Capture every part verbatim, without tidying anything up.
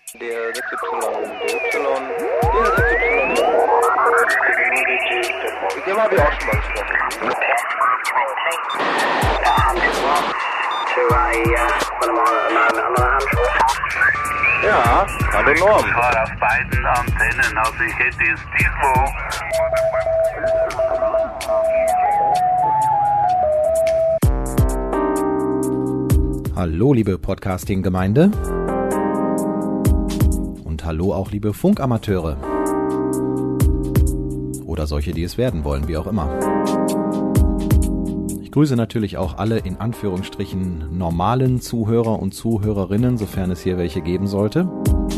Der sechs Y, der Y, der sechs Y. Mit dem habe ich auch schon mal gesprochen. Ja, hallo Norm. Ich war auf beiden Antennen, also ich hätte jetzt irgendwo... Hallo liebe Podcasting-Gemeinde und hallo auch liebe Funkamateure oder solche, die es werden wollen, wie auch immer. Ich grüße natürlich auch alle in Anführungsstrichen normalen Zuhörer und Zuhörerinnen, sofern es hier welche geben sollte.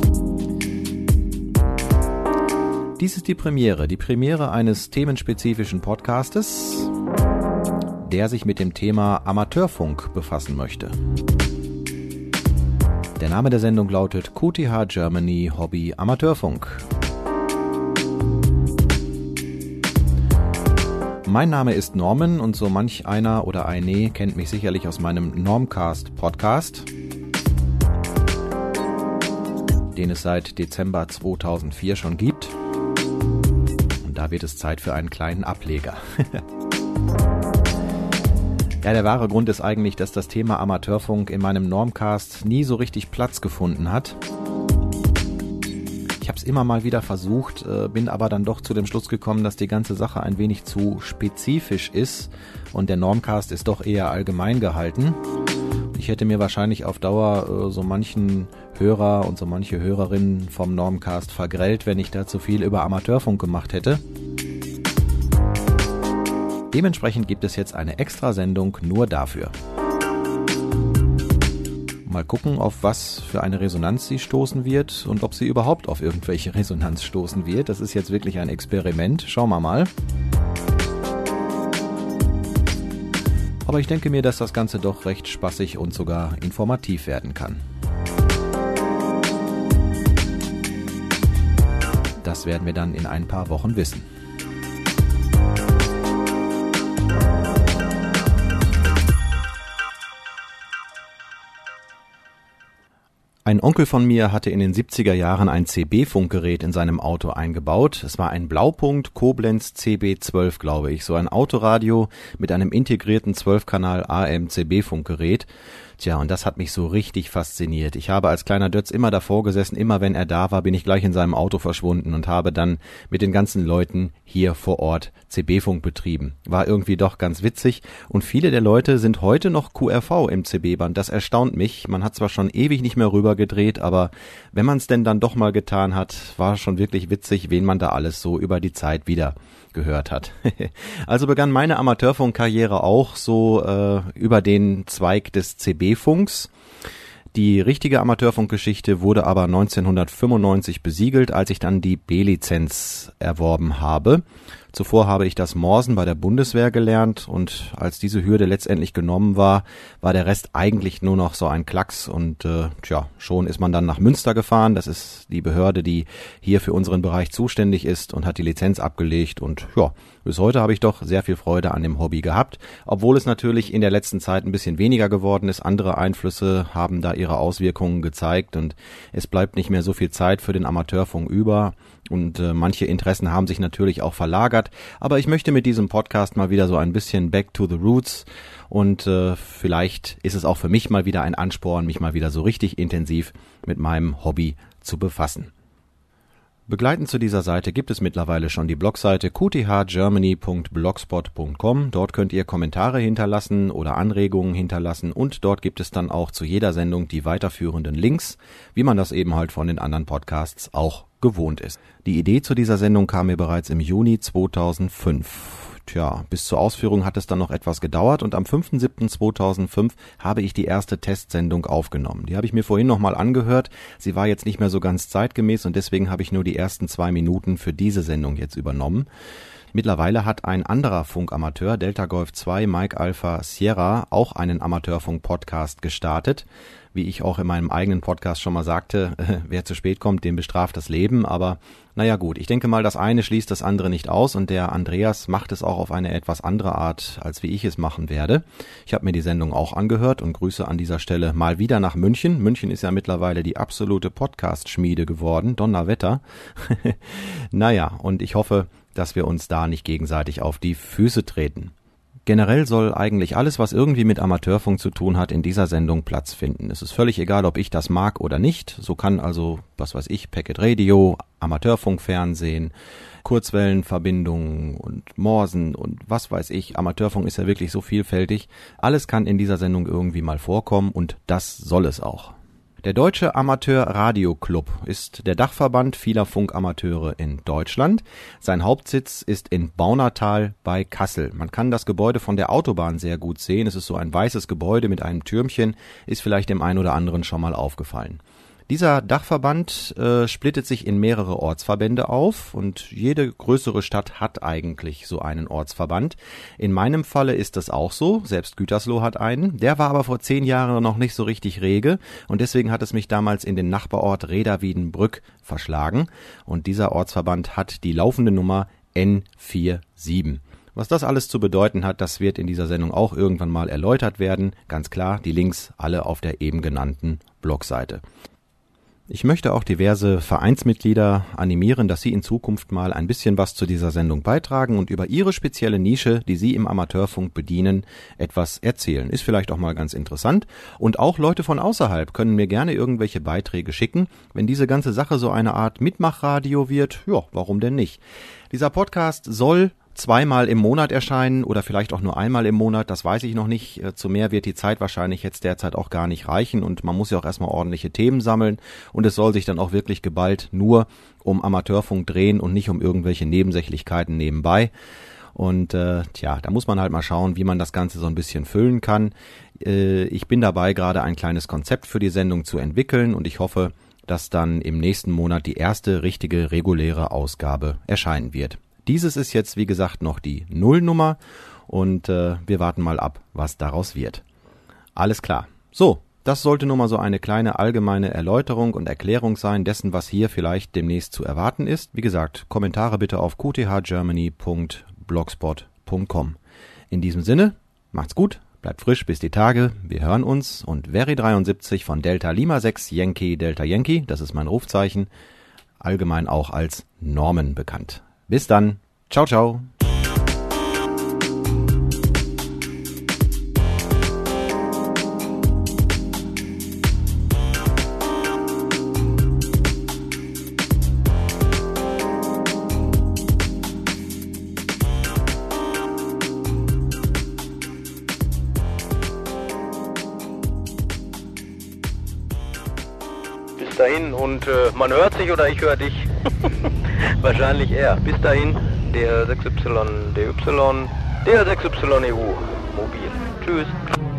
Dies ist die Premiere, die Premiere eines themenspezifischen Podcastes, der sich mit dem Thema Amateurfunk befassen möchte. Der Name der Sendung lautet Q T H Germany Hobby Amateurfunk. Mein Name ist Norman und so manch einer oder eine kennt mich sicherlich aus meinem Normcast Podcast, den es seit Dezember zweitausendvier schon gibt. Und da wird es Zeit für einen kleinen Ableger. Ja, der wahre Grund ist eigentlich, dass das Thema Amateurfunk in meinem Normcast nie so richtig Platz gefunden hat. Ich habe es immer mal wieder versucht, bin aber dann doch zu dem Schluss gekommen, dass die ganze Sache ein wenig zu spezifisch ist und der Normcast ist doch eher allgemein gehalten. Ich hätte mir wahrscheinlich auf Dauer so manchen Hörer und so manche Hörerinnen vom Normcast vergrellt, wenn ich da zu viel über Amateurfunk gemacht hätte. Dementsprechend gibt es jetzt eine Extrasendung nur dafür. Mal gucken, auf was für eine Resonanz sie stoßen wird und ob sie überhaupt auf irgendwelche Resonanz stoßen wird. Das ist jetzt wirklich ein Experiment. Schauen wir mal. Aber ich denke mir, dass das Ganze doch recht spaßig und sogar informativ werden kann. Das werden wir dann in ein paar Wochen wissen. Ein Onkel von mir hatte in den siebziger Jahren ein C B-Funkgerät in seinem Auto eingebaut. Es war ein Blaupunkt Koblenz C B zwölf, glaube ich. So ein Autoradio mit einem integrierten zwölf Kanal A M C B-Funkgerät. Tja, und das hat mich so richtig fasziniert. Ich habe als kleiner Dötz immer davor gesessen, immer wenn er da war, bin ich gleich in seinem Auto verschwunden und habe dann mit den ganzen Leuten hier vor Ort C B-Funk betrieben. War irgendwie doch ganz witzig und viele der Leute sind heute noch Q R V im C B-Band. Das erstaunt mich. Man hat zwar schon ewig nicht mehr rüber gedreht, aber wenn man es denn dann doch mal getan hat, war schon wirklich witzig, wen man da alles so über die Zeit wieder gehört hat. Also begann meine Amateurfunkkarriere auch so äh, über den Zweig des C B-Funks. Die richtige Amateurfunkgeschichte wurde aber neunzehnhundertfünfundneunzig besiegelt, als ich dann die B-Lizenz erworben habe. Zuvor habe ich das Morsen bei der Bundeswehr gelernt und als diese Hürde letztendlich genommen war, war der Rest eigentlich nur noch so ein Klacks und äh, tja, schon ist man dann nach Münster gefahren. Das ist die Behörde, die hier für unseren Bereich zuständig ist und hat die Lizenz abgelegt und ja, bis heute habe ich doch sehr viel Freude an dem Hobby gehabt, obwohl es natürlich in der letzten Zeit ein bisschen weniger geworden ist. Andere Einflüsse haben da ihre Auswirkungen gezeigt und es bleibt nicht mehr so viel Zeit für den Amateurfunk über. Und äh, manche Interessen haben sich natürlich auch verlagert. Aber ich möchte mit diesem Podcast mal wieder so ein bisschen back to the roots. Und äh, vielleicht ist es auch für mich mal wieder ein Ansporn, mich mal wieder so richtig intensiv mit meinem Hobby zu befassen. Begleitend zu dieser Seite gibt es mittlerweile schon die Blogseite q t h germany punkt blogspot punkt com. Dort könnt ihr Kommentare hinterlassen oder Anregungen hinterlassen und dort gibt es dann auch zu jeder Sendung die weiterführenden Links, wie man das eben halt von den anderen Podcasts auch gewohnt ist. Die Idee zu dieser Sendung kam mir bereits im Juni zweitausendfünf. Tja, bis zur Ausführung hat es dann noch etwas gedauert und am fünften siebten zweitausendfünf habe ich die erste Testsendung aufgenommen. Die habe ich mir vorhin nochmal angehört. Sie war jetzt nicht mehr so ganz zeitgemäß und deswegen habe ich nur die ersten zwei Minuten für diese Sendung jetzt übernommen. Mittlerweile hat ein anderer Funkamateur, Delta Golf zwei, Mike Alpha Sierra, auch einen Amateurfunk-Podcast gestartet. Wie ich auch in meinem eigenen Podcast schon mal sagte, äh, wer zu spät kommt, dem bestraft das Leben. Aber naja gut, ich denke mal, das eine schließt das andere nicht aus und der Andreas macht es auch auf eine etwas andere Art, als wie ich es machen werde. Ich habe mir die Sendung auch angehört und grüße an dieser Stelle mal wieder nach München. München ist ja mittlerweile die absolute Podcast-Schmiede geworden, Donnerwetter. Naja, und ich hoffe, dass wir uns da nicht gegenseitig auf die Füße treten. Generell soll eigentlich alles, was irgendwie mit Amateurfunk zu tun hat, in dieser Sendung Platz finden. Es ist völlig egal, ob ich das mag oder nicht. So kann also, was weiß ich, Packet Radio, Amateurfunkfernsehen, Kurzwellenverbindungen und Morsen und was weiß ich. Amateurfunk ist ja wirklich so vielfältig. Alles kann in dieser Sendung irgendwie mal vorkommen und das soll es auch. Der Deutsche Amateur-Radio-Club ist der Dachverband vieler Funkamateure in Deutschland. Sein Hauptsitz ist in Baunatal bei Kassel. Man kann das Gebäude von der Autobahn sehr gut sehen. Es ist so ein weißes Gebäude mit einem Türmchen, ist vielleicht dem einen oder anderen schon mal aufgefallen. Dieser Dachverband äh, splittet sich in mehrere Ortsverbände auf und jede größere Stadt hat eigentlich so einen Ortsverband. In meinem Falle ist das auch so, selbst Gütersloh hat einen. Der war aber vor zehn Jahren noch nicht so richtig rege und deswegen hat es mich damals in den Nachbarort Reda-Wiedenbrück verschlagen und dieser Ortsverband hat die laufende Nummer N siebenundvierzig. Was das alles zu bedeuten hat, das wird in dieser Sendung auch irgendwann mal erläutert werden. Ganz klar, die Links alle auf der eben genannten Blogseite. Ich möchte auch diverse Vereinsmitglieder animieren, dass sie in Zukunft mal ein bisschen was zu dieser Sendung beitragen und über ihre spezielle Nische, die sie im Amateurfunk bedienen, etwas erzählen. Ist vielleicht auch mal ganz interessant. Und auch Leute von außerhalb können mir gerne irgendwelche Beiträge schicken. Wenn diese ganze Sache so eine Art Mitmachradio wird, ja, warum denn nicht? Dieser Podcast soll zweimal im Monat erscheinen oder vielleicht auch nur einmal im Monat, das weiß ich noch nicht. Zu mehr wird die Zeit wahrscheinlich jetzt derzeit auch gar nicht reichen und man muss ja auch erstmal ordentliche Themen sammeln und es soll sich dann auch wirklich geballt nur um Amateurfunk drehen und nicht um irgendwelche Nebensächlichkeiten nebenbei. Und äh, tja, da muss man halt mal schauen, wie man das Ganze so ein bisschen füllen kann. Äh, ich bin dabei, gerade ein kleines Konzept für die Sendung zu entwickeln und ich hoffe, dass dann im nächsten Monat die erste richtige reguläre Ausgabe erscheinen wird. Dieses ist jetzt, wie gesagt, noch die Nullnummer und äh, wir warten mal ab, was daraus wird. Alles klar. So, das sollte nun mal so eine kleine allgemeine Erläuterung und Erklärung sein dessen, was hier vielleicht demnächst zu erwarten ist. Wie gesagt, Kommentare bitte auf q t h germany punkt blogspot punkt com. In diesem Sinne, macht's gut, bleibt frisch bis die Tage, wir hören uns und Very dreiundsiebzig von Delta Lima sechs Yankee Delta Yankee, das ist mein Rufzeichen, allgemein auch als Norman bekannt. Bis dann. Ciao, ciao. Bis dahin und äh, man hört sich oder ich höre dich. Wahrscheinlich eher. Bis dahin, D R sechs Y D Y, D R sechs Y E U, mobil. Tschüss.